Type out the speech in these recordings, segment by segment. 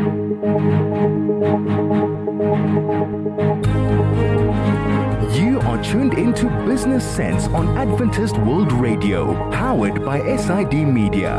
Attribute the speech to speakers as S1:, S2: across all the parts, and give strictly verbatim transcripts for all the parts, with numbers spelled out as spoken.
S1: You are tuned into Business Sense on Adventist World Radio, powered by S I D Media.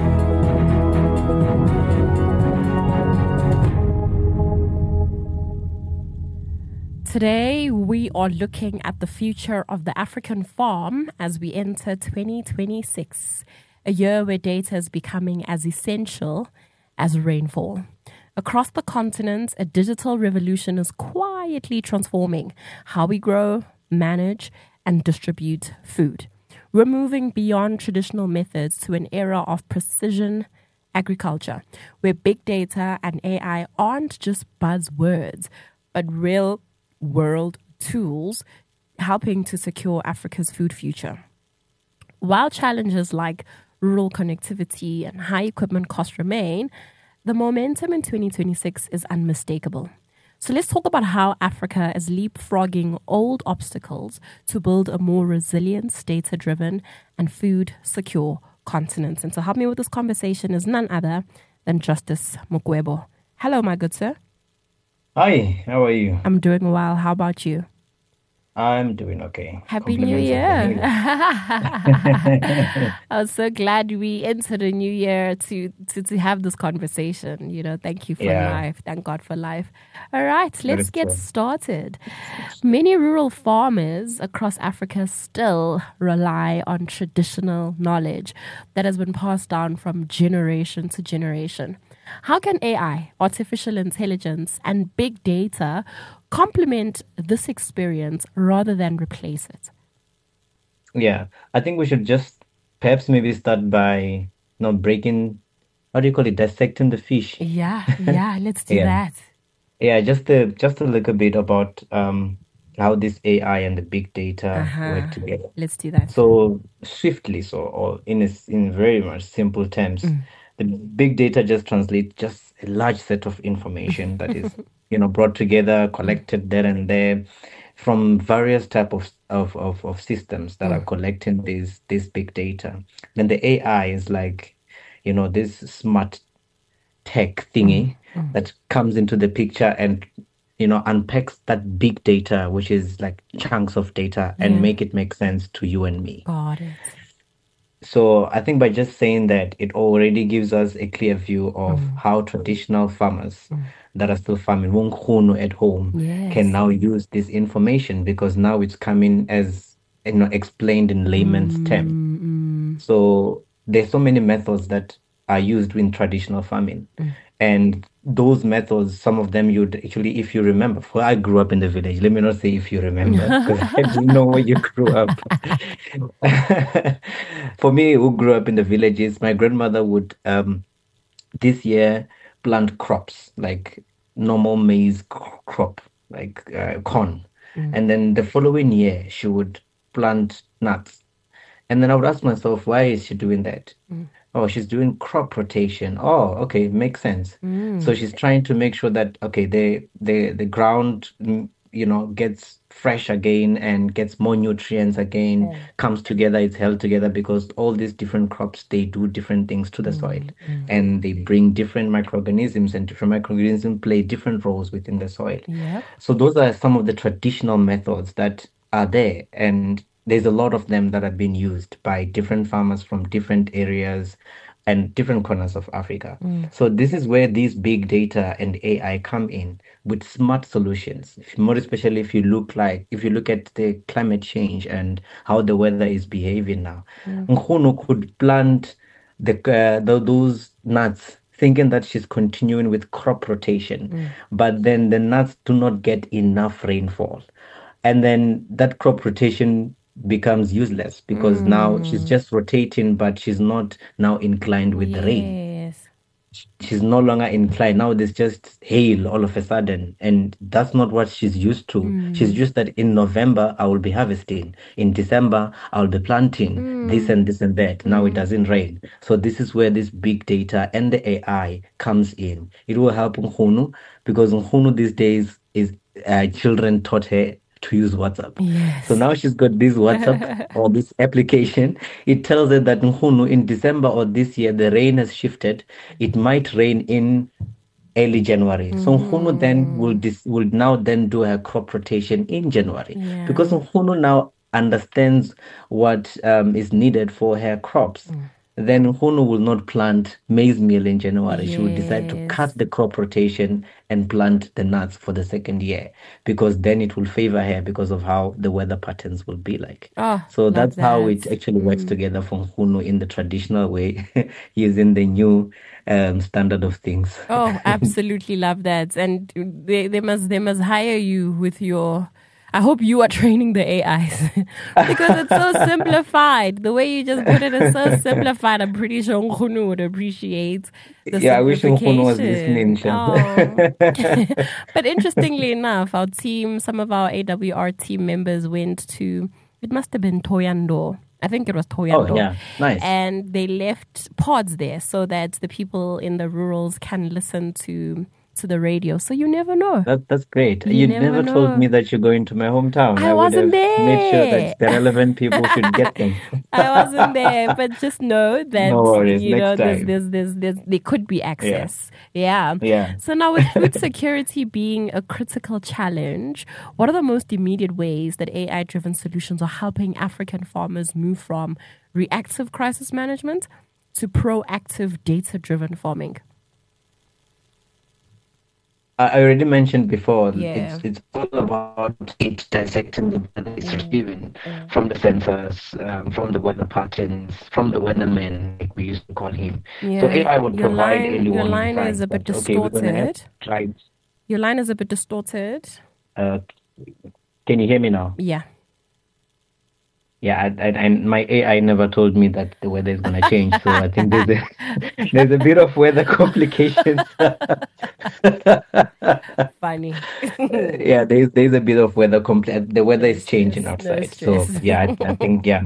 S2: Today, we are looking at the future of the African farm as we enter twenty twenty-six, a year where data is becoming as essential as rainfall. Across the continent, a digital revolution is quietly transforming how we grow, manage, and distribute food. We're moving beyond traditional methods to an era of precision agriculture, where big data and A I aren't just buzzwords, but real world tools helping to secure Africa's food future. While challenges like rural connectivity and high equipment costs remain, the momentum in twenty twenty-six is unmistakable. So let's talk about how Africa is leapfrogging old obstacles to build a more resilient, data-driven, and food-secure continent. And to help me with this conversation is none other than Justice Mokwebo. Hello, my good sir.
S3: Hi, how are you?
S2: I'm doing well. How about you?
S3: I'm doing okay.
S2: Happy New
S3: Compliments of the
S2: Year.
S3: new
S2: I was so glad we entered a new year to, to, to have this conversation. You know, thank you for
S3: Yeah.
S2: life. Thank God for life. All right,
S3: That
S2: let's
S3: is
S2: get
S3: true.
S2: started. Many rural farmers across Africa still rely on traditional knowledge that has been passed down from generation to generation. How can A I, artificial intelligence, and big data complement this experience rather than replace it?
S3: Yeah, I think we should just perhaps maybe start by you know breaking, how do you call it, dissecting the fish.
S2: Yeah, yeah, let's do
S3: Yeah.
S2: that.
S3: Yeah, just a just a little bit about um how this A I and the big data
S2: Uh-huh.
S3: work together.
S2: Let's do that.
S3: So swiftly, so or in a, s- in very much simple terms,
S2: Mm.
S3: the big data just translates just a large set of information that is, you know, brought together, collected there and there from various type of of of, of systems that are
S2: Mm.
S3: collecting this this big data. Then the A I is like, you know, this smart tech thingy
S2: Mm.
S3: that comes into the picture and you know unpacks that big data, which is like chunks of data, and
S2: Yeah.
S3: make it make sense to you and me.
S2: Got it.
S3: So I think by just saying that, it already gives us a clear view of
S2: Mm.
S3: how traditional farmers
S2: Mm.
S3: that are still farming Wonkhunu at home
S2: Yes.
S3: can now use this information, because now it's coming as you know explained in layman's terms.
S2: Mm, mm,
S3: So there's so many methods that are used in traditional farming.
S2: Mm.
S3: And those methods, some of them you'd actually, if you remember, for I grew up in the village. Let me not say if you remember, because I didn't know where you grew up. For me, who grew up in the villages, my grandmother would um this year plant crops like normal maize c- crop, like uh, corn.
S2: Mm.
S3: And then the following year, she would plant nuts. And then I would ask myself, why is she doing that?
S2: Mm.
S3: Oh, she's doing crop rotation. Oh, okay, makes sense.
S2: Mm.
S3: So she's trying to make sure that okay, the the the ground, mm, you know, gets fresh again and gets more nutrients again,
S2: Yeah.
S3: comes together, it's held together, because all these different crops, they do different things to the soil,
S2: Mm.
S3: and they bring different microorganisms, and different microorganisms play different roles within the soil.
S2: Yep.
S3: So those are some of the traditional methods that are there, and there's a lot of them that have been used by different farmers from different areas and different corners of Africa.
S2: Mm.
S3: So this is where these big data and A I come in with smart solutions. If- More especially if you look like if you look at the climate change and how the weather is behaving now.
S2: Mm.
S3: Nkhono could plant the, uh, the those nuts thinking that she's continuing with crop rotation,
S2: Mm.
S3: but then the nuts do not get enough rainfall, and then that crop rotation becomes useless, because now she's
S2: Mm.
S3: just rotating, but she's not now inclined with the rain.
S2: Yes.
S3: She's no longer inclined. Now there's just hail all of a sudden, and that's not what she's used to. She's
S2: Mm.
S3: used that in November I will be harvesting, in December I'll be planting this
S2: Mm.
S3: and this and that. Now it
S2: Mm.
S3: doesn't rain. So this is where this big data and the A I comes in. It will help Nkhono, because Nkhono these days is uh, children taught her to use WhatsApp. So
S2: Yes.
S3: now she's got this WhatsApp or this application. It tells her that Nkhono, in December or this year, the rain has shifted. It might rain in early January. Mm. So Nkgono then will dis- will now then do her crop rotation in January
S2: Yeah.
S3: because Nkgono now understands what um, is needed for her crops. Mm. Then Nkgono will not plant maize meal in January. Yes. She will decide to cut the crop rotation and plant the nuts for the second year because then it will favor her because of how the weather patterns will be like.
S2: Oh,
S3: so that's
S2: that.
S3: how it actually works mm. together for Nkgono in the traditional way using the new um, standard of things.
S2: Oh, absolutely love that. And they, they must they must hire you with your... I hope you are training the A Is because it's so simplified. The way you just put it is so simplified. I'm pretty sure Nkgono would appreciate the
S3: yeah, I wish
S2: simplification.
S3: Nkgono was listening.
S2: Oh. But interestingly enough, our team, some of our A W R team members went to, it must have been Thohoyandou. I think it was Thohoyandou.
S3: Oh, yeah. Nice.
S2: And they left pods there so that the people in the rurals can listen to to the radio. So you never know.
S3: That, that's great.
S2: You
S3: You,
S2: never
S3: never told
S2: know.
S3: me that you're going to my hometown.
S2: I
S3: would
S2: wasn't
S3: have
S2: there.
S3: made sure that the relevant people should get them.
S2: I wasn't there, but just know that
S3: No worries,
S2: you know
S3: next
S2: there's,
S3: time.
S2: there's, there's, there's, there could be access. Yeah.
S3: Yeah.
S2: So now with food security being a critical challenge, what are the most immediate ways that A I-driven solutions are helping African farmers move from reactive crisis management to proactive data-driven farming?
S3: I already mentioned before,
S2: Yeah.
S3: it's it's all about it dissecting the data it's
S2: Mm.
S3: receiving
S2: Mm.
S3: from the sensors, um, from the weather patterns, from the weatherman, like we used to call him.
S2: Yeah.
S3: So A I would
S2: your
S3: provide
S2: line,
S3: early
S2: your
S3: warning
S2: line
S3: signs
S2: is a bit
S3: that, okay, we're gonna have
S2: distorted.
S3: tribes.
S2: Your line is a bit distorted.
S3: Uh, can you hear me now?
S2: Yeah.
S3: Yeah, I, I, I, my A I never told me that the weather is going to change, so I think there's a there's a bit of weather complications.
S2: Funny.
S3: yeah, there's there's a bit of weather compl- The weather is changing
S2: stress, no
S3: outside, so
S2: stress.
S3: yeah, I, I think yeah.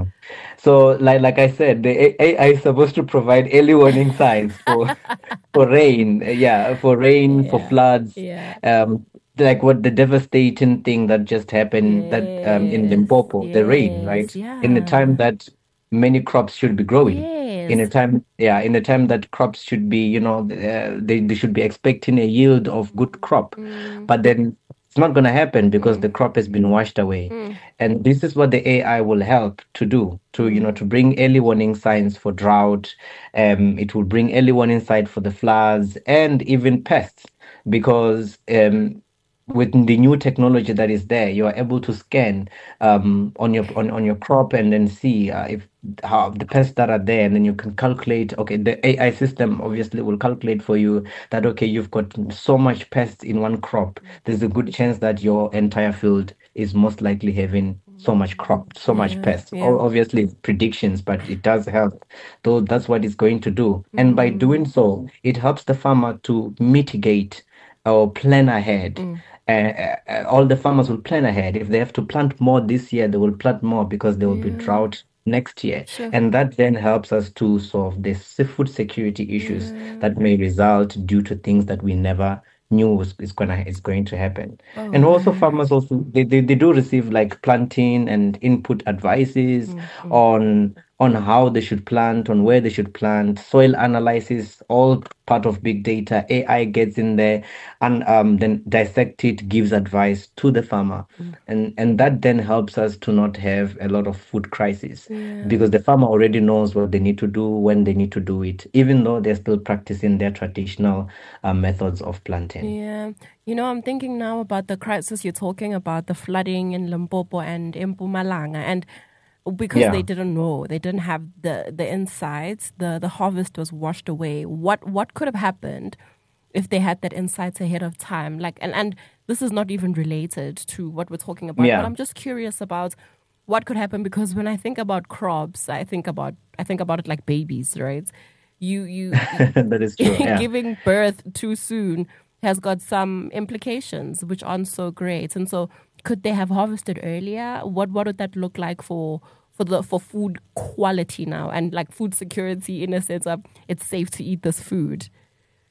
S3: So like like I said, the A I is supposed to provide early warning signs for for rain, yeah, for rain, for
S2: Yeah.
S3: floods,
S2: Yeah.
S3: um, like what the devastating thing that just happened that um in
S2: Yes,
S3: Limpopo, the rain,
S2: yes,
S3: right? In the
S2: yeah.
S3: time that many crops should be growing. In a
S2: Yes.
S3: time, yeah, in a time that crops should be, you know, uh, they, they should be expecting a yield of good crop.
S2: Mm.
S3: But then it's not going to happen because
S2: Mm.
S3: the crop has been washed away.
S2: Mm.
S3: And this is what the A I will help to do, to, you know,
S2: Mm.
S3: to bring early warning signs for drought. Um, it will bring early warning signs for the floods and even pests because um, with the new technology that is there, you are able to scan um, on your on, on your crop and then see uh, if how the pests that are there, and then you can calculate. Okay, the A I system obviously will calculate for you that okay, you've got so much pests in one crop. There's a good chance that your entire field is most likely having so much crop, so much
S2: Yeah,
S3: pests.
S2: yeah.
S3: O- Obviously, it's predictions, but it does help. Though that's what it's going to do, and by
S2: Mm.
S3: doing so, it helps the farmer to mitigate or plan ahead.
S2: Mm.
S3: Uh, uh, all the farmers will plan ahead. If they have to plant more this year, they will plant more because there will be
S2: Yeah.
S3: drought next year.
S2: Sure.
S3: And that then helps us to solve the s- food security issues
S2: Yeah.
S3: that may result due to things that we never knew was is gonna is going to happen.
S2: Oh,
S3: And also
S2: man.
S3: farmers also they, they, they do receive like planting and input advices
S2: Mm, mm.
S3: on on how they should plant, on where they should plant, soil analysis, all part of big data. A I gets in there and um, then dissect it, gives advice to the farmer.
S2: Mm.
S3: And and that then helps us to not have a lot of food crisis
S2: Yeah.
S3: because the farmer already knows what they need to do, when they need to do it, even though they're still practicing their traditional uh, methods of planting.
S2: Yeah. You know, I'm thinking now about the crisis you're talking about, the flooding in Limpopo and in Mpumalanga. And because
S3: Yeah.
S2: they didn't know, they didn't have the, the insights, the, the harvest was washed away. What what could have happened if they had that insights ahead of time? Like, and, and this is not even related to what we're talking about,
S3: Yeah.
S2: but I'm just curious about what could happen, because when I think about crops, I think about I think about it like babies, right? You you
S3: That is true. Yeah.
S2: giving birth too soon has got some implications which aren't so great. And so could they have harvested earlier? What what would that look like for for the for food quality now and like food security in a sense of it's safe to eat this food?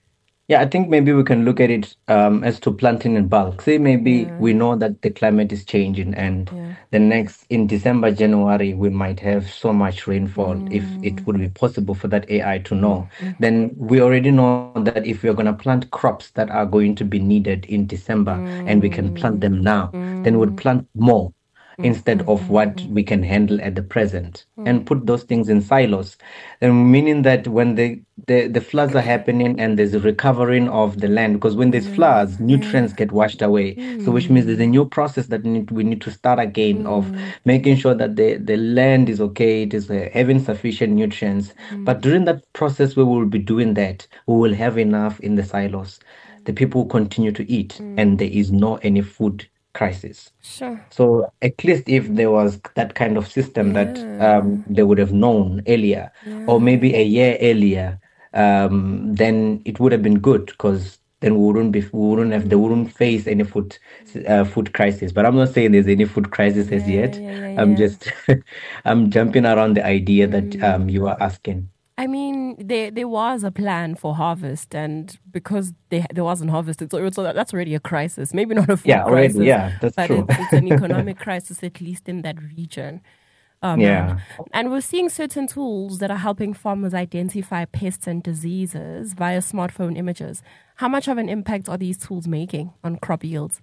S3: Yeah, I think maybe we can look at it um, as to planting in bulk. Say maybe
S2: Yeah,
S3: we know that the climate is changing, and
S2: yeah.
S3: the next in December, January, we might have so much rainfall. If it
S2: Mm,
S3: would be possible for that A I to
S2: mm,
S3: know,
S2: mm,
S3: then we already know that if we're going to plant crops that are going to be needed in December, and we can plant
S2: mm,
S3: them now, then we'd
S2: mm,
S3: plant more
S2: mm,
S3: instead
S2: mm,
S3: of
S2: mm,
S3: what
S2: mm,
S3: we can handle at the present,
S2: mm.
S3: and put those things in silos, and meaning that when the, the the floods are happening and there's a recovering of the land, because when there's
S2: Yeah,
S3: floods,
S2: yeah.
S3: nutrients get washed away, so which means there's a
S2: Mm,
S3: new process that need, we need to start again of
S2: mm,
S3: making sure that the the land is okay, it is uh, having sufficient nutrients.
S2: mm,
S3: But during that process we will be doing that, we will have enough in the silos, the people will continue to eat, and
S2: mm.
S3: there is no any food crisis.
S2: Sure.
S3: So at least if there was that kind of system that um,
S2: Yeah,
S3: they would have known earlier, or
S2: yeah.
S3: maybe a year earlier, um, then it would have been good, because then we wouldn't be we wouldn't have they
S2: Mm,
S3: wouldn't face any food uh, food crisis. But I'm not saying there's any food crisis as
S2: yeah,
S3: yet.
S2: yeah, yeah,
S3: I'm
S2: yeah.
S3: just I'm jumping around the idea that
S2: Mm.
S3: um, you are asking.
S2: I mean, there there was a plan for harvest, and because there there wasn't harvest, it's, so that- that's already a crisis. Maybe not a food
S3: Yeah, already.
S2: crisis,
S3: Yeah, that's
S2: but
S3: true.
S2: it's it's an economic crisis, at least in that region. Oh man.
S3: Yeah.
S2: And we're seeing certain tools that are helping farmers identify pests and diseases via smartphone images. How much of an impact are these tools making on crop yields?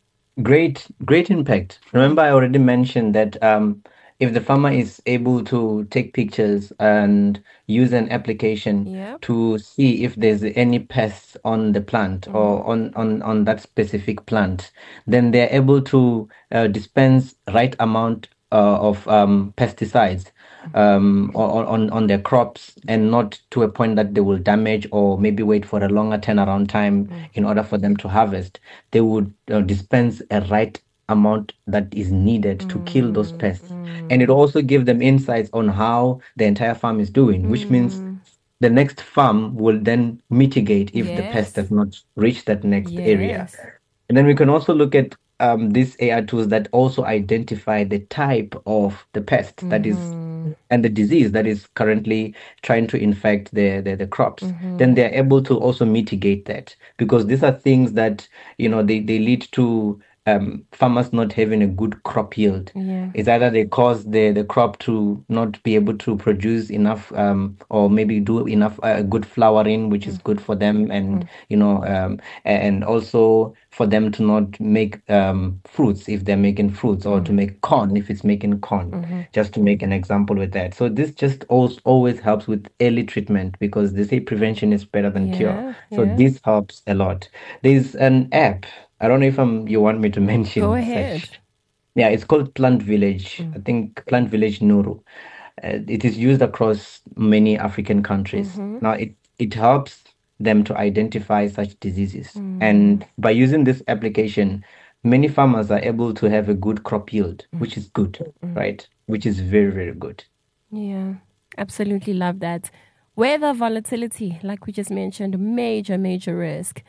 S3: Great, great impact.
S2: Mm.
S3: Remember, I already mentioned that um, if the farmer is able to take pictures and use an application
S2: Yep.
S3: to see if there's any pests on the plant or
S2: Mm.
S3: on, on, on that specific plant, then they're able to uh, dispense right amount uh, of um, pesticides um, on, on, on their crops, and not to a point that they will damage or maybe wait for a longer turnaround time in
S2: Mm-hmm.
S3: order for them to harvest. They would uh, dispense a right amount that is needed to kill those
S2: Mm,
S3: pests. And it
S2: mm,
S3: also give them insights on how the entire farm is doing, which means
S2: mm.
S3: the next farm will then mitigate if the pest
S2: Yes.
S3: does not reach that next area.
S2: Yes.
S3: And then we can also look at um, these A I tools that also identify the type of the pest that is
S2: Mm-hmm.
S3: and the disease that is currently trying to infect the, the, the crops. Then
S2: Mm-hmm.
S3: they're able to also mitigate that, because these are things that, you know, they, they lead to um, farmers not having a good crop yield.
S2: Yeah.
S3: It's either they cause the, the crop to not be able to produce enough, um, or maybe do enough uh, good flowering, which is good for them, and you know, um, and also for them to not make um, fruits if they're making fruits, or to make corn if it's making corn,
S2: Mm-hmm.
S3: just to make an example with that. So this just always always helps with early treatment, because they say prevention is better than cure.
S2: Yeah.
S3: So
S2: Yeah.
S3: this helps a lot. There's an app. I don't know if I'm, you want me to
S2: Go
S3: mention
S2: ahead.
S3: such. Yeah, it's called Plant Village. I
S2: Mm.
S3: think Plant Village Nuru. Uh, it is used across many African countries.
S2: Mm-hmm.
S3: Now, it, it helps them to identify such diseases.
S2: Mm.
S3: And by using this application, many farmers are able to have a good crop yield, which is good,
S2: Mm.
S3: right? Which is very, very good.
S2: Yeah. Absolutely love that. Weather volatility, like we just mentioned, major, major risk.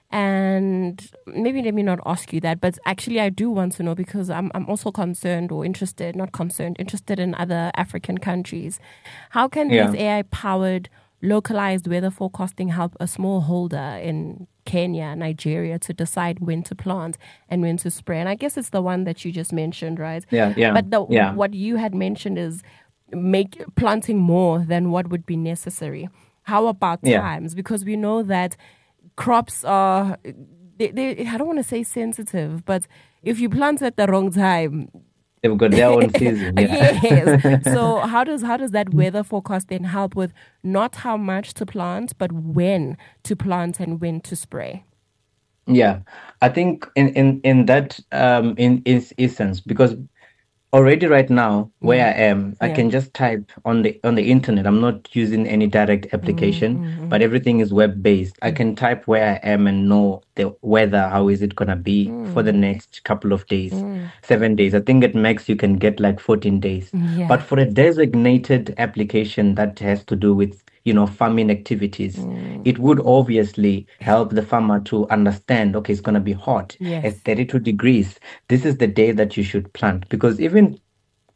S2: And maybe let me not ask you that, but actually I do want to know, because I'm I'm also concerned or interested, not concerned, interested in other African countries. How can these
S3: Yeah.
S2: A I-powered localized weather forecasting help a smallholder in Kenya, Nigeria to decide when to plant and when to spray? And I guess it's the one that you just mentioned, right?
S3: Yeah, yeah,
S2: But the
S3: yeah.
S2: what you had mentioned is make planting more than what would be necessary. How about
S3: Yeah.
S2: times? Because we know that crops are, they, they, I don't want to say sensitive, but if you plant at the wrong time,
S3: They've got their own season. Yeah.
S2: yes. So how does how does that weather forecast then help with not how much to plant, but when to plant and when to spray?
S3: Yeah, I think in in in that um in is essence, because already right now where I am, I
S2: Yeah.
S3: can just type on the on the internet. I'm not using any direct application, but everything is web based. I can type where I am and know the weather, how is it gonna be for the next couple of days, seven days. I think at max you can get like fourteen days.
S2: Yeah.
S3: But for a designated application that has to do with, you know, farming activities, it would obviously help the farmer to understand, okay, it's going to be hot
S2: Yes.
S3: at thirty-two degrees. This is the day that you should plant, because even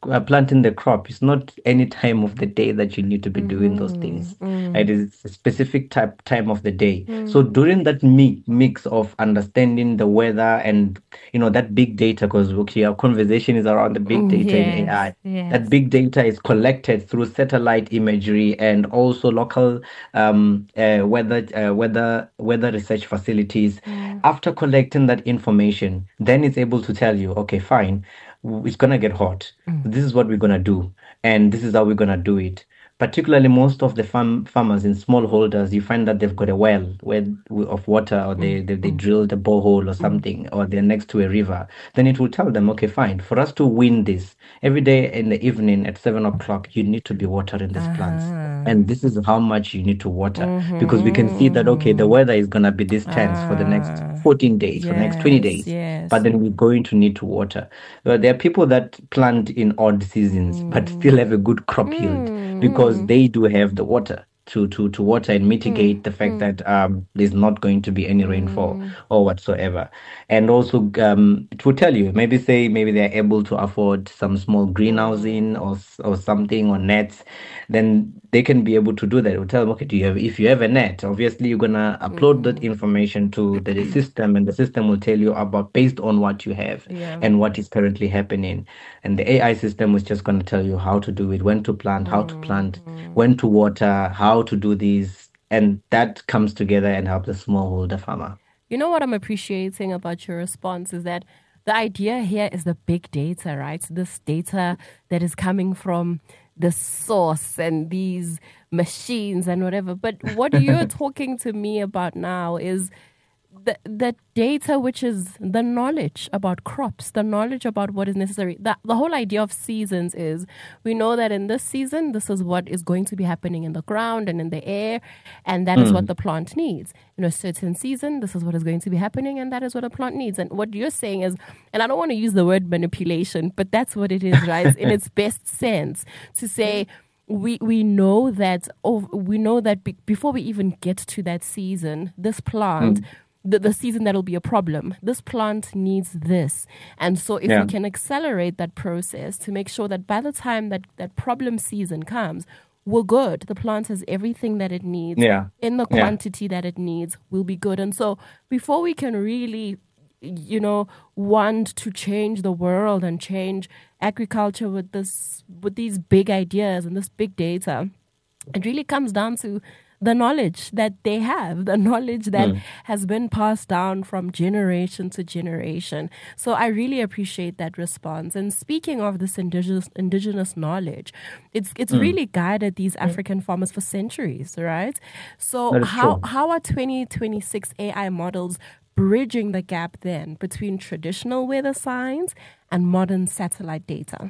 S3: uh, planting the crop, it's not any time of the day that you need to be doing those
S2: Mm,
S3: things.
S2: mm,
S3: It is a specific type time of the day. So
S2: mm.
S3: during that mi mix of understanding the weather and you know that big data, because okay, our conversation is around the big
S2: Mm,
S3: data in
S2: yes,
S3: A I. That
S2: yes.
S3: big data is collected through satellite imagery and also local um, uh, weather uh, weather weather research facilities.
S2: Mm,
S3: After collecting that information, then it's able to tell you, okay, fine, w- it's gonna get hot.
S2: mm,
S3: This is what we're gonna do, and this is how we're gonna do it. Particularly, most of the farm farmers in smallholders, you find that they've got a well where of water, or
S2: mm,
S3: they, they they
S2: mm,
S3: drilled a borehole or
S2: mm.
S3: something, or they're next to a river. Then it will tell them, okay, fine, for us to win this, every day in the evening at seven o'clock, you need to be watering these plants.
S2: Uh-huh.
S3: And this is how much you need to water, because we can see that, okay, the
S2: Mm-hmm.
S3: weather is going to be this tense for the next
S2: Ah,
S3: fourteen days, for the next twenty
S2: yes,
S3: days. But
S2: yes.
S3: then we're going to need to water. Uh, there are people that plant in odd seasons, but
S2: Mm,
S3: still have a good crop yield because
S2: mm,
S3: they do have the water to to to water and
S2: mm,
S3: mitigate the fact
S2: mm,
S3: that um there's not going to be any rainfall
S2: mm,
S3: or whatsoever. And also um it will tell you, maybe say maybe they're able to afford some small
S2: mm,
S3: greenhousing or s- or something, or nets, then they can be able to do that. It will tell them, okay, do you have, if you have a net, obviously you're gonna upload that
S2: mm.
S3: information to the system, and the system will tell you about based on what you have
S2: Yeah.
S3: and what is currently happening. And the A I system is just going to tell you how to do it, when to plant, how to plant,
S2: Mm.
S3: when to water, how to do these. And that comes together and helps the smallholder farmer.
S2: You know what I'm appreciating about your response is that the idea here is the big data, right? This data that is coming from the source and these machines and whatever. But what you're talking to me about now is the the data, which is the knowledge about crops, the knowledge about what is necessary. The, the whole idea of seasons is we know that in this season, this is what is going to be happening in the ground and in the air, and that is what
S3: Mm,
S2: the plant needs. In a certain season, this is what is going to be happening, and that is what a plant needs. And what you're saying is, and I don't want to use the word manipulation, but that's what it is, right? In its best sense, to say, we we know that oh, we know that be, before we even get to that season, this plant,
S3: mm,
S2: the, the season that'll be a problem, this plant needs this. And so if we
S3: yeah,
S2: can accelerate that process to make sure that by the time that that problem season comes, we're good. The plant has everything that it needs
S3: yeah,
S2: in the
S3: yeah.
S2: quantity that it needs, will be good. And so before we can really, you know, want to change the world and change agriculture with this with these big ideas and this big data, it really comes down to the knowledge that they have, the knowledge that
S3: Mm,
S2: has been passed down from generation to generation. So I really appreciate that response. And speaking of this indigenous indigenous knowledge, it's it's
S3: mm.
S2: really guided these African farmers for centuries, right? So
S3: That is
S2: how
S3: true.
S2: how are twenty twenty-six A I models bridging the gap then between traditional weather signs and modern satellite data?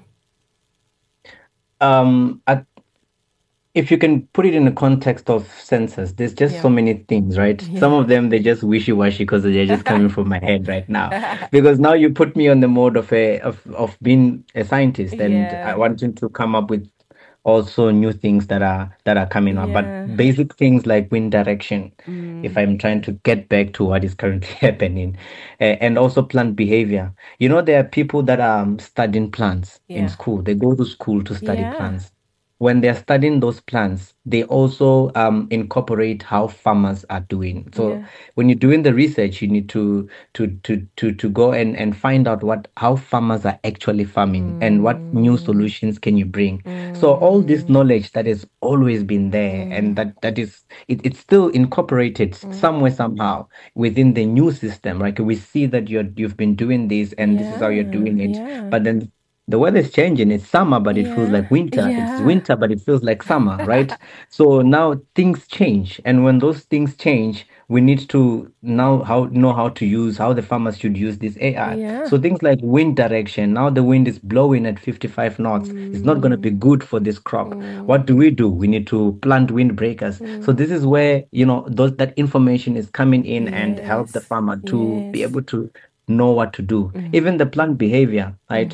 S3: Um, I If you can put it in the context of census, there's just
S2: Yeah.
S3: so many things, right? Some
S2: Yeah.
S3: of them they're just wishy-washy because they're just coming from my head right now. Because now you put me on the mode of a of, of being a scientist, and I
S2: Yeah.
S3: wanting to come up with also new things that are that are coming up. But
S2: Yeah.
S3: basic things like wind direction, if
S2: Mm.
S3: I'm trying to get back to what is currently happening, uh, and also plant behavior. You know, there are people that are um, studying plants in
S2: Yeah.
S3: school. They go to school to study
S2: Yeah.
S3: plants. When they're studying those plants, they also um, incorporate how farmers are doing. So
S2: Yeah.
S3: when you're doing the research, you need to to to to to go and and find out what how farmers are actually farming and what new
S2: Mm.
S3: solutions can you bring. So all this
S2: Mm.
S3: knowledge that has always been there, and
S2: Mm.
S3: that that is it, it's still incorporated
S2: Mm.
S3: somewhere somehow within the new system, right? We see that you're you've been doing this and this is how you're
S2: Yeah.
S3: doing it,
S2: Yeah.
S3: but then the weather is changing. It's summer, but it feels
S2: Yeah.
S3: like winter. It's
S2: Yeah.
S3: winter, but it feels like summer, right? So now things change, and when those things change, we need to now how know how to use how the farmers should use this A I.
S2: Yeah.
S3: So things like wind direction. Now the wind is blowing at fifty-five knots. It's not going to
S2: Mm.
S3: be good for this crop.
S2: Mm.
S3: What do we do? We need to plant windbreakers. So
S2: Mm.
S3: this is where you know those that information is coming in and help the
S2: Yes.
S3: farmer to be
S2: Yes.
S3: able to know what to do.
S2: Mm.
S3: Even the plant behavior,
S2: Mm.
S3: right?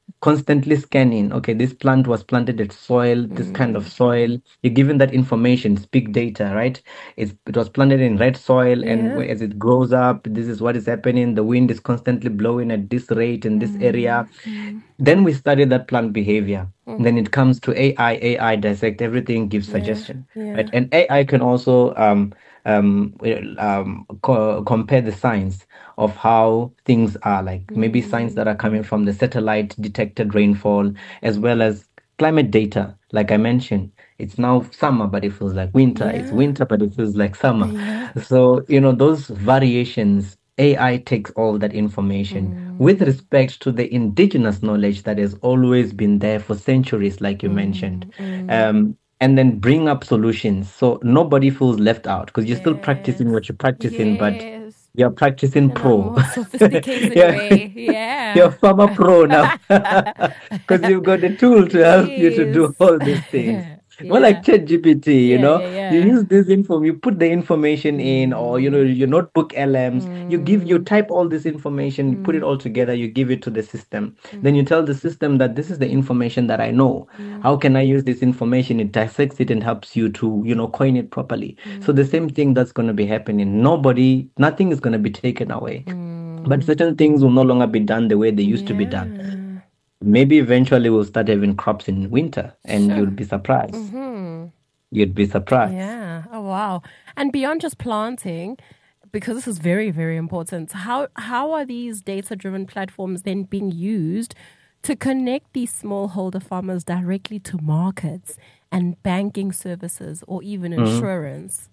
S3: constantly scanning. Okay, this plant was planted at soil, this kind of soil. You're given that information. It's big data, right? It's, it was planted in red soil, and
S2: Yeah.
S3: as it grows up, this is what is happening. The wind is constantly blowing at this rate in this area. Then we study that plant behavior. Then it comes to A I. A I dissect everything, gives suggestion,
S2: Yeah.
S3: right? And A I can also um, um, well, um, co- compare the signs of how things are, like maybe signs that are coming from the satellite detected rainfall, as well as climate data. Like I mentioned, it's now summer, but it feels like winter. It's
S2: Yeah.
S3: winter, but it feels like summer.
S2: Yeah.
S3: So, you know, those variations, A I takes all that information with respect to the indigenous knowledge that has always been there for centuries, like you mentioned. Um, and then bring up solutions so nobody feels left out, because you're still practicing
S2: Yes.
S3: what you're practicing, but
S2: Yes.
S3: you're practicing
S2: In a
S3: pro.
S2: more sophisticated
S3: Yeah.
S2: way. Yeah.
S3: You're farmer pro now because you've got the tool to help you to do
S2: Yes.
S3: all these things. More
S2: Yeah.
S3: like ChatGPT, you
S2: Yeah,
S3: know,
S2: yeah,
S3: you
S2: yeah.
S3: use this info, you put the information in, or you know, your notebook L Ms, you give, you type all this information, you put it all together, you give it to the system. Then you tell the system that this is the information that I know. How can I use this information? It dissects it and helps you to, you know, coin it properly. So the same thing that's going to be happening. Nobody, nothing is going to be taken away. But certain things will no longer be done the way they used to be done.
S2: Yeah.
S3: Maybe eventually we'll start having crops in winter, and
S2: Sure.
S3: you'll be surprised.
S2: Mm-hmm.
S3: You'd be surprised.
S2: Yeah. Oh wow. And beyond just planting, because this is very, very important, how how are these data-driven platforms then being used to connect these smallholder farmers directly to markets and banking services or even insurance?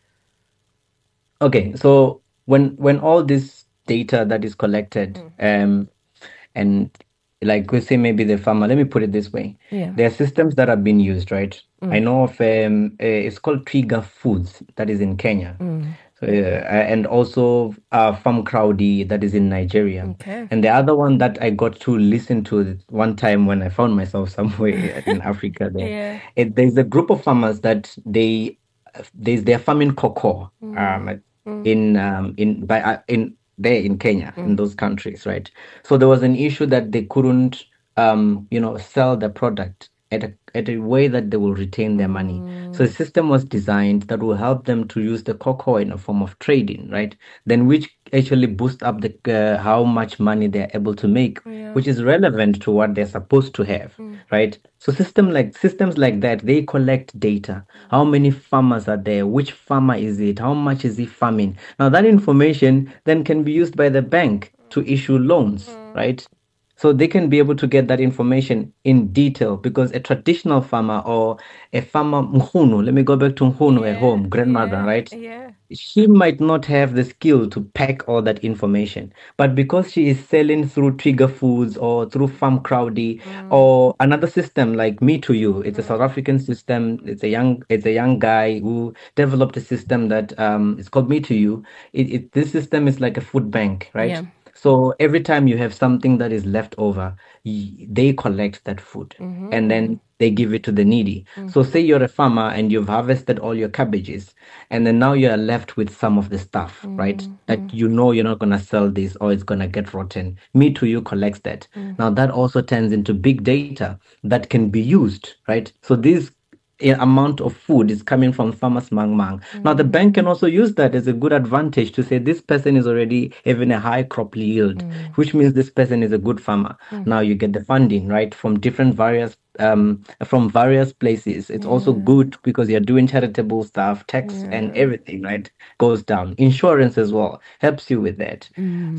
S3: Okay, so when when all this data that is collected, um, and like we say, maybe the farmer, let me put it this way.
S2: Yeah.
S3: There are systems that are being used, right? I know of um, uh, it's called Twiga Foods, that is in Kenya. So, uh, and also uh, Farm Crowdy, that is in Nigeria.
S2: Okay.
S3: And the other one that I got to listen to one time when I found myself somewhere in Africa there,
S2: Yeah.
S3: it, there's a group of farmers that they there's they're farming cocoa um in um in by uh, in there in Kenya, in those countries, right? So there was an issue that they couldn't um you know sell the product at a at a way that they will retain their money. So a system was designed that will help them to use the cocoa in a form of trading, right? Then which actually boost up the uh, how much money they're able to make,
S2: Yeah.
S3: which is relevant to what they're supposed to have, right? So system like systems like that, they collect data. How many farmers are there? Which farmer is it? How much is he farming? Now that information then can be used by the bank to issue loans, right? So they can be able to get that information in detail, because a traditional farmer or a farmer mkhunu, let me go back to mkhunu at home, grandmother,
S2: yeah,
S3: right?
S2: Yeah.
S3: She might not have the skill to pack all that information, but because she is selling through Trigger Foods or through Farm Crowdy or another system like Me to You, it's a South African system. It's a young, it's a young guy who developed a system that um, it's called Me to You. It, it this system is like a food bank, right?
S2: Yeah.
S3: So every time you have something that is left over, y- they collect that food and then they give it to the needy. So say you're a farmer and you've harvested all your cabbages, and then now you're left with some of the stuff, right? That you know you're not gonna sell this or it's gonna get rotten. Me Too You collects that. Now that also turns into big data that can be used, right? So these a- amount of food is coming from farmers mang mang. Now the bank can also use that as a good advantage to say this person is already having a high crop yield, which means this person is a good farmer. Now you get the funding, right, from different various um from various places. It's also good because you're doing charitable stuff, tax and everything, right, goes down. Insurance as well helps you with that.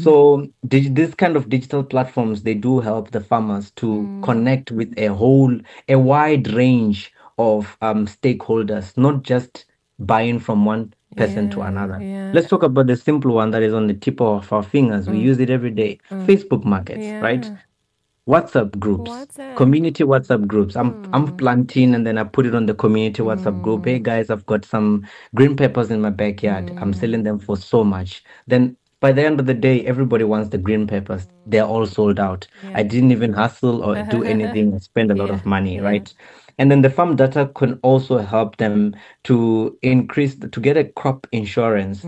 S3: So dig- this kind of digital platforms, they do help the farmers to connect with a whole a wide range of um, stakeholders, not just buying from one person to
S2: Yeah,
S3: another.
S2: yeah.
S3: Let's talk about the simple one that is on the tip of our fingers. We use it every day. Facebook markets, right?
S2: Yeah.
S3: WhatsApp groups,
S2: WhatsApp.
S3: community WhatsApp groups. I'm I'm planting and then I put it on the community WhatsApp group. Hey guys, I've got some green peppers in my backyard. I'm selling them for so much. Then by the end of the day, everybody wants the green peppers. They're all sold out. I didn't even hustle or do anything or spend a lot
S2: Yeah,
S3: of money,
S2: yeah.
S3: right? And then the farm data can also help them to increase, to get a crop insurance.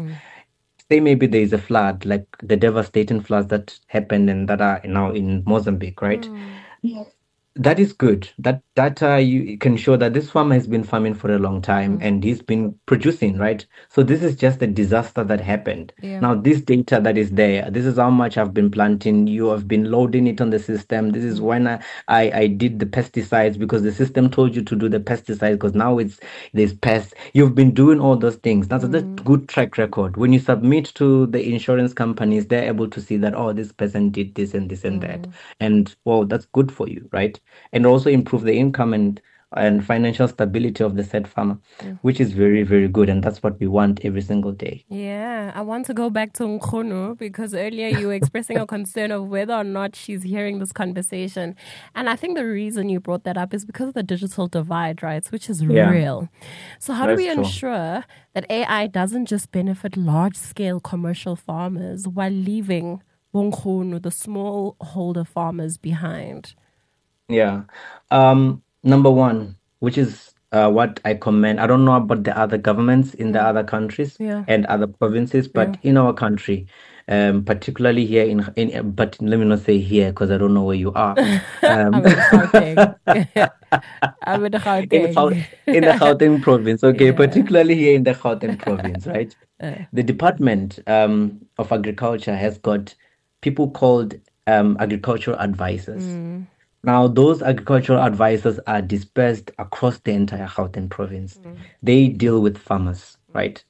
S3: Say maybe there is a flood, like the devastating floods that happened and that are now in Mozambique, right? That is good. That data you can show that this farmer has been farming for a long time
S2: Mm.
S3: and he's been producing, right? So this is just a disaster that happened.
S2: Yeah.
S3: Now, this data that is there, this is how much I've been planting. You have been loading it on the system. This is when I, I, I did the pesticides because the system told you to do the pesticides because now it's there's pests. You've been doing all those things. That's a good track record. When you submit to the insurance companies, they're able to see that, oh, this person did this and this and that. And well, that's good for you, right? And also improve the income and and financial stability of the said farmer, which is very, very good. And that's what we want every single day.
S2: Yeah, I want to go back to Nkhono because earlier you were expressing a concern of whether or not she's hearing this conversation. And I think the reason you brought that up is because of the digital divide, right? Which is
S3: Yeah.
S2: real. So how do
S3: That's
S2: we
S3: true.
S2: ensure that A I doesn't just benefit large-scale commercial farmers while leaving Nkhono, the smallholder farmers, behind?
S3: Yeah. Um, number one, which is uh, what I commend. I don't know about the other governments in the other countries
S2: Yeah.
S3: and other provinces, but in our country, um, particularly here in in but let me not say here because I don't know where you are. Um,
S2: I'm in Gauteng. I'm in
S3: in the
S2: Gauteng.
S3: Gaut- in the Gauteng province, okay,
S2: Yeah.
S3: particularly here in the Gauteng province, right?
S2: Uh.
S3: The Department um, of Agriculture has got people called um, agricultural advisors. Now, those agricultural advisors are dispersed across the entire Gauteng province. They deal with farmers, right?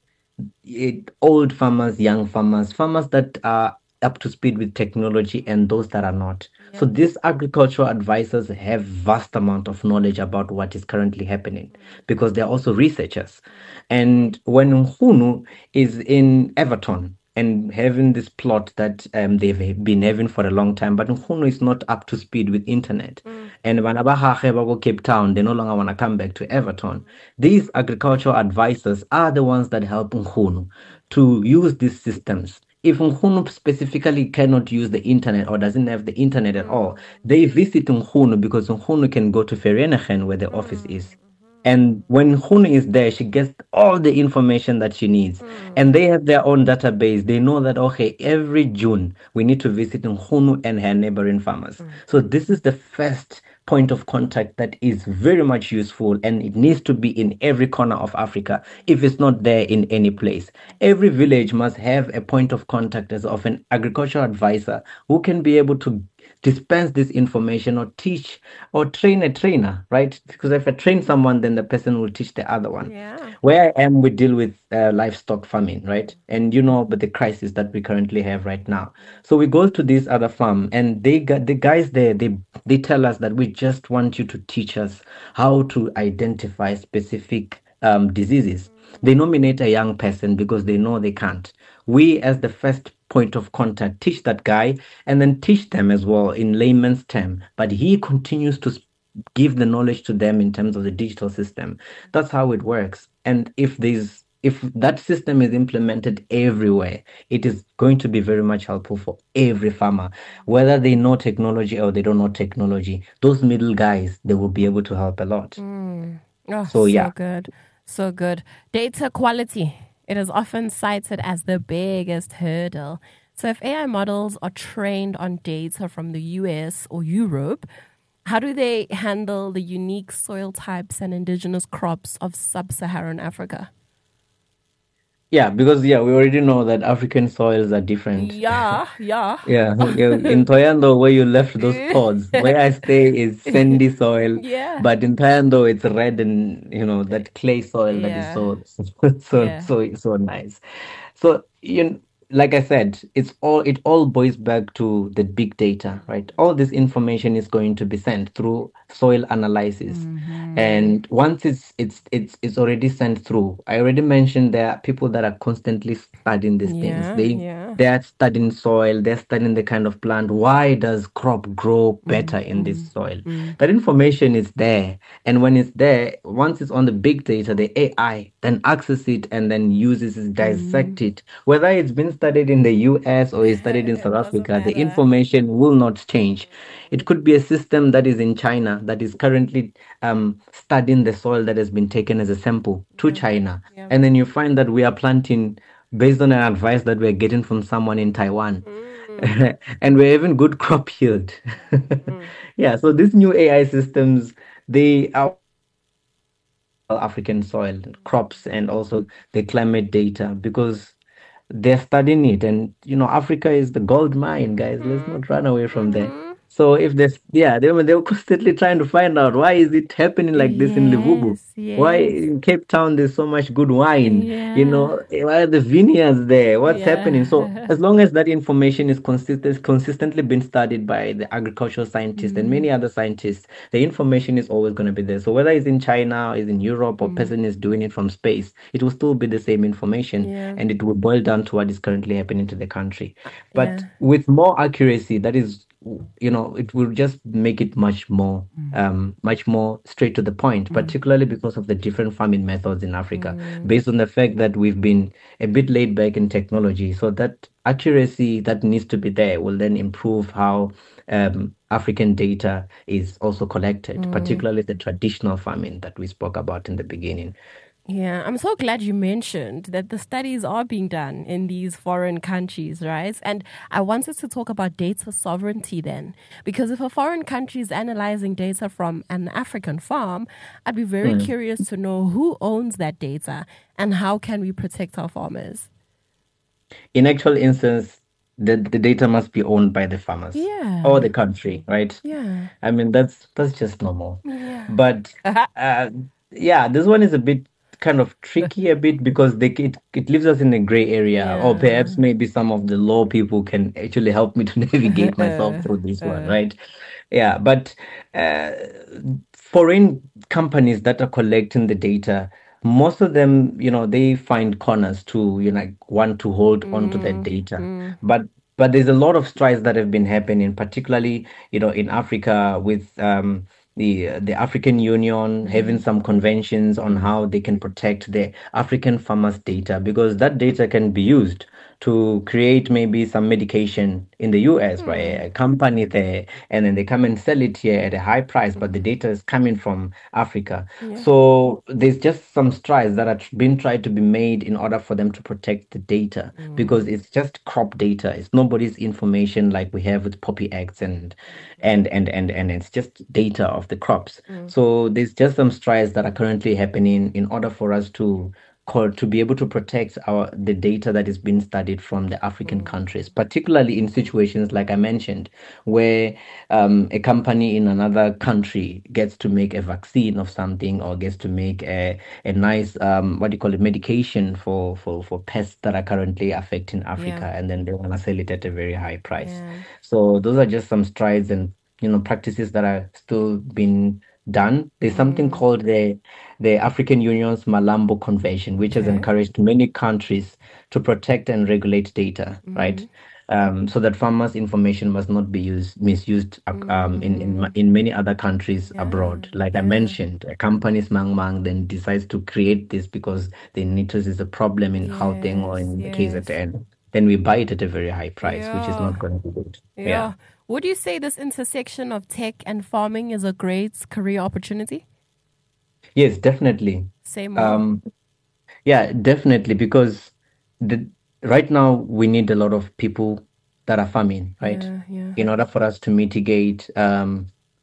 S3: It, old farmers, young farmers, farmers that are up to speed with technology and those that are not. So these agricultural advisors have vast amount of knowledge about what is currently happening because they're also researchers. And when Nkhono is in Everton and having this plot that um, they've been having for a long time, but Nkhono is not up to speed with internet. And when Abahage go Cape Town, they no longer want to come back to Everton. These agricultural advisors are the ones that help Nkhono to use these systems. If Nkhono specifically cannot use the internet or doesn't have the internet at all, they visit Nkhono because Nkhono can go to Vereeniging where the office is. And when Nkhono is there, she gets all the information that she needs. And they have their own database. They know that, okay, every June we need to visit Nkhono and her neighboring farmers. So this is the first point of contact that is very much useful, and it needs to be in every corner of Africa if it's not there in any place. Every village must have a point of contact as of an agricultural advisor who can be able to dispense this information or teach or train a trainer, right? Because if I train someone, then the person will teach the other one.
S2: Yeah.
S3: Where I am, we deal with uh, livestock farming, right? And you know, but the crisis that we currently have right now. So we go to this other farm, and they got the guys there. They they tell us that we just want you to teach us how to identify specific um, diseases. They nominate a young person because they know they can't. We, as the first point of contact, teach that guy and then teach them as well in layman's term. But he continues to sp- give the knowledge to them in terms of the digital system. That's how it works. And if there's if that system is implemented everywhere, it is going to be very much helpful for every farmer, whether they know technology or they don't know technology. Those middle guys, they will be able to help a lot.
S2: Mm. Oh,
S3: So,
S2: so
S3: yeah.
S2: good. So good. Data quality. It is often cited as the biggest hurdle. So if A I models are trained on data from the U S or Europe, how do they handle the unique soil types and indigenous crops of sub-Saharan Africa?
S3: Yeah, because yeah, we already know that African soils are different.
S2: Yeah, yeah.
S3: Yeah, you- in Toyando, where you left those pods, where I stay is sandy soil,
S2: Yeah.
S3: but in Toyando it's red and you know that clay soil that is
S2: Yeah.
S3: so so
S2: Yeah.
S3: so so nice. So you know, like I said, it's all it all boils back to the big data, right? All this information is going to be sent through soil analysis, and once it's it's it's it's already sent through. I already mentioned there are people that are constantly studying these
S2: Yeah,
S3: things. They
S2: yeah.
S3: they're studying soil, they're studying the kind of plant. Why does crop grow better in this soil? That information is there. And when it's there, once it's on the big data, the A I then access it and then uses it, dissect it. Whether it's been studied in the U S or is studied in
S2: It
S3: South
S2: doesn't
S3: Africa, the
S2: matter.
S3: information will not change. It could be a system that is in China that is currently um, studying the soil that has been taken as a sample to China.
S2: Yeah.
S3: And then you find that we are planting based on an advice that we're getting from someone in Taiwan. and we're having good crop yield.
S2: Mm.
S3: Yeah, so these new A I systems, they are African soil, crops, and also the climate data because they're studying it. And you know, Africa is the gold mine, guys. Let's
S2: Mm-hmm.
S3: not run away from there.
S2: Mm-hmm.
S3: So if there's, yeah, they were they were constantly trying to find out why is it happening like this in Liverpool?
S2: Yes,
S3: Why
S2: yes.
S3: in Cape Town there's so much good wine? You
S2: Yeah.
S3: know, why are the vineyards there? What's happening? So
S2: Yeah.
S3: as long as that information is consistent, consistently being studied by the agricultural scientists and
S2: Mm,
S3: many other scientists, the information is always going to be there. So whether it's in China, or it's in Europe, or
S2: mm,
S3: person is doing it from space, it will still be the same information,
S2: yeah.
S3: and it will boil down to what is currently happening to the country. But
S2: Yeah.
S3: with more accuracy, that is, you know, it will just make it much more,
S2: Mm,
S3: um, much more straight to the point,
S2: mm,
S3: particularly because of the different farming methods in Africa,
S2: mm.
S3: based on the fact that we've been a bit laid back in technology. So that accuracy that needs to be there will then improve how um, African data is also collected,
S2: Mm.
S3: particularly the traditional farming that we spoke about in the beginning.
S2: Yeah, I'm so glad you mentioned that the studies are being done in these foreign countries, right? And I wanted to talk about data sovereignty then, because if a foreign country is analyzing data from an African farm, I'd be very
S3: Mm.
S2: curious to know who owns that data and how can we protect our farmers.
S3: In actual instance, the, the data must be owned by the farmers or
S2: Yeah,
S3: the country, right?
S2: yeah,
S3: I mean, that's that's just normal.
S2: yeah.
S3: But uh, yeah, this one is a bit kind of tricky a bit because they it, it leaves us in a gray area, or
S2: Yeah.
S3: perhaps maybe some of the law people can actually help me to navigate myself through this one,
S2: Uh,
S3: right? Yeah, but uh, foreign companies that are collecting the data, most of them, you know, they find corners to, you know, like, want to hold on to that
S2: mm,
S3: data.
S2: mm,
S3: But but there's a lot of strides that have been happening, particularly, you know, in Africa with um, the uh, the African Union having
S2: mm,
S3: some conventions on
S2: mm.
S3: how they can protect the African farmers' data because that data can be used to create maybe some medication in the U S by
S2: Hmm.
S3: a company there, and then they come and sell it here at a high price, but the data is coming from Africa.
S2: Yeah.
S3: So there's just some strides that are tr- being tried to be made in order for them to protect the data because
S2: Mm.
S3: it's just crop data. It's nobody's information like we have with poppy eggs and and and and and it's just data of the crops.
S2: Mm.
S3: So there's just some strides that are currently happening in order for us to call to be able to protect our the data that is being studied from the African
S2: Mm.
S3: countries, particularly in situations like I mentioned, where um, a company in another country gets to make a vaccine of something or gets to make a, a nice um, what do you call it medication for, for for pests that are currently affecting
S2: Yeah.
S3: Africa, and then they want to sell it at a very high price.
S2: Yeah.
S3: So those are just some strides and you know practices that are still being done. There's something
S2: Mm.
S3: called the the African Union's Malambo Convention, which has
S2: Okay.
S3: encouraged many countries to protect and regulate data, right?
S2: Mm.
S3: Um, so that farmers' information must not be used misused uh, um, in, in ma-
S2: Mm.
S3: in many other countries
S2: Yeah.
S3: abroad. Like I
S2: Yeah.
S3: mentioned, a company's Mang Mang then decides to create this because they notice there's a problem in Gauteng or
S2: Yes.
S3: in the
S2: Yes.
S3: K Z N. Then we buy it at a very high price, which is
S2: Yeah.
S3: not going to be good. Yeah.
S2: Yeah. Would you say this intersection of tech and farming is a great career opportunity?
S3: Yes, definitely.
S2: Say more.
S3: Um, Yeah, definitely, because the right now we need a lot of people that are farming, right?
S2: Yeah. Yeah.
S3: In order for us to mitigate um,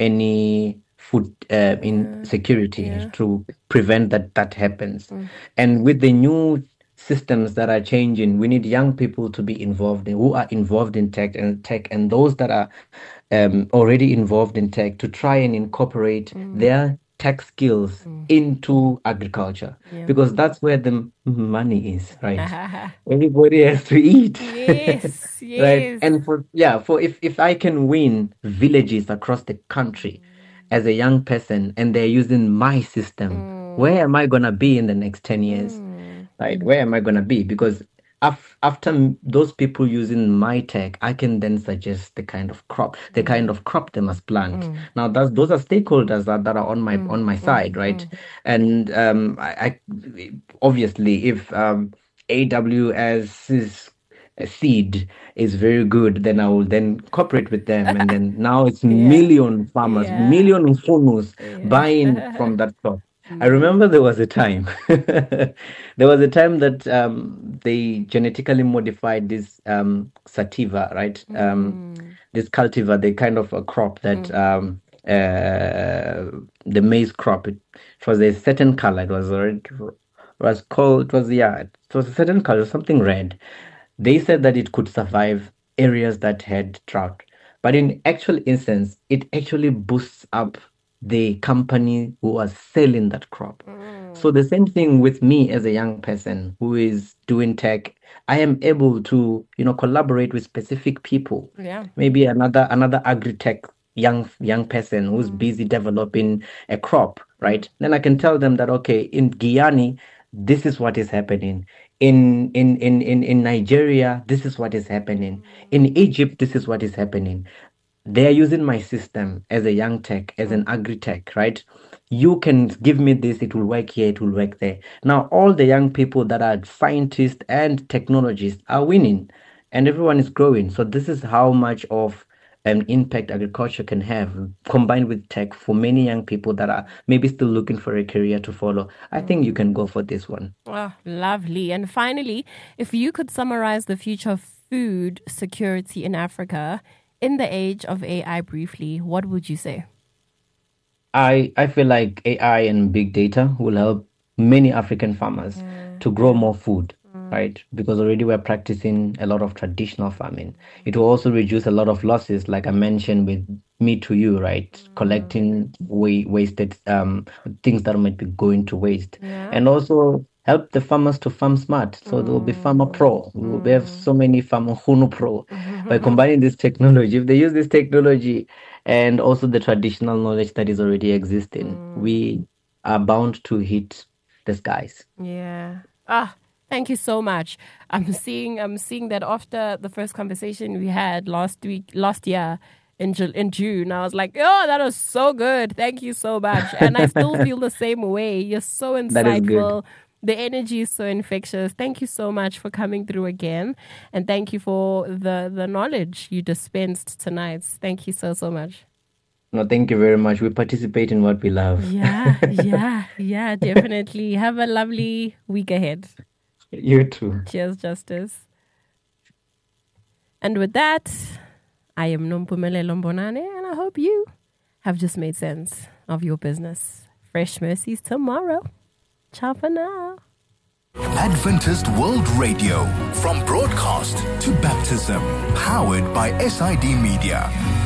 S3: any food uh,
S2: Yeah.
S3: insecurity
S2: Yeah.
S3: to prevent that that happens.
S2: Mm.
S3: And with the new systems that are changing, we need young people to be involved in who are involved in tech and tech and those that are um, already involved in tech to try and incorporate
S2: Mm.
S3: their tech skills
S2: Mm.
S3: into agriculture
S2: Yeah.
S3: because that's where the m- money is, right? Everybody has to eat.
S2: Yes.
S3: Right.
S2: Yes.
S3: And for yeah, for if if I can win villages across the country as a young person and they're using my system,
S2: Mm.
S3: where am I gonna be in the next ten years?
S2: Mm.
S3: Right? Where am I gonna be? Because af after m- those people using my tech, I can then suggest the kind of crop, the kind of crop they must plant.
S2: Mm.
S3: Now that's those are stakeholders that, that are on my
S2: Mm.
S3: on my
S2: Mm.
S3: side, right?
S2: Mm.
S3: And um I, I obviously if um A W S is a seed is very good, then I will then cooperate with them. And then now it's
S2: Yeah.
S3: million farmers,
S2: Yeah.
S3: million Mfunos buying
S2: Yeah.
S3: from that crop. I remember there was a time, there was a time that um, they genetically modified this um, sativa, right? Um,
S2: Mm.
S3: this cultivar, the kind of a crop that
S2: Mm.
S3: um, uh, the maize crop. It, it was a certain color. It was red. It was called. It was yeah. It was a certain color, something red. They said that it could survive areas that had drought, but in actual instance, it actually boosts up the company who was selling that crop. So
S2: Mm.
S3: the same thing with me as a young person who is doing tech, I am able to, you know, collaborate with specific people.
S2: Yeah.
S3: Maybe another another agri-tech young young person who's
S2: Mm.
S3: busy developing a crop,
S2: Mm.
S3: right? Then I can tell them that okay, in Guyana, this is what is happening. In in in in in Nigeria, this is what is happening. In Egypt, this is what is happening. They are using my system as a young tech, as an
S2: Mm.
S3: agri tech, right? You can give me this, it will work here, it will work there. Now, all the young people that are scientists and technologists are winning, and everyone is growing. So, this is how much of an impact agriculture can have combined with tech for many young people that are maybe still looking for a career to follow. I think you can go for this one.
S2: Oh, lovely. And finally, if you could summarize the future of food security in Africa in the age of A I briefly, what would you say?
S3: I, I feel like A I and big data will help many African farmers
S2: Mm.
S3: to grow more food,
S2: Mm.
S3: right? Because already we're practicing a lot of traditional farming. It will also reduce a lot of losses, like I mentioned with me to you, right? Collecting wa- wasted um things that might be going to waste,
S2: Yeah.
S3: and also help the farmers to farm smart. So there will be Farmer Pro. We will have so many Farmer Hunu Pro. By combining this technology, if they use this technology and also the traditional knowledge that is already existing, we are bound to hit the skies.
S2: Yeah. Ah, thank you so much. I'm seeing I'm seeing that after the first conversation we had last week last year in Ju- in June, I was like, "Oh, that was so good. Thank you so much." And I still feel the same way. You're so
S3: That is good.
S2: insightful. The energy is so infectious. Thank you so much for coming through again, and thank you for the the knowledge you dispensed tonight. Thank you so so much.
S3: No, thank you very much. We participate in what we love.
S2: Yeah, yeah, yeah, definitely. Have a lovely week ahead.
S3: You too.
S2: Cheers, Justice. And with that, I am Nompumelelo Mbonane, and I hope you have just made sense of your business. Fresh mercies tomorrow. Ciao for now.
S1: Adventist World Radio, from broadcast to baptism, powered by S I D Media.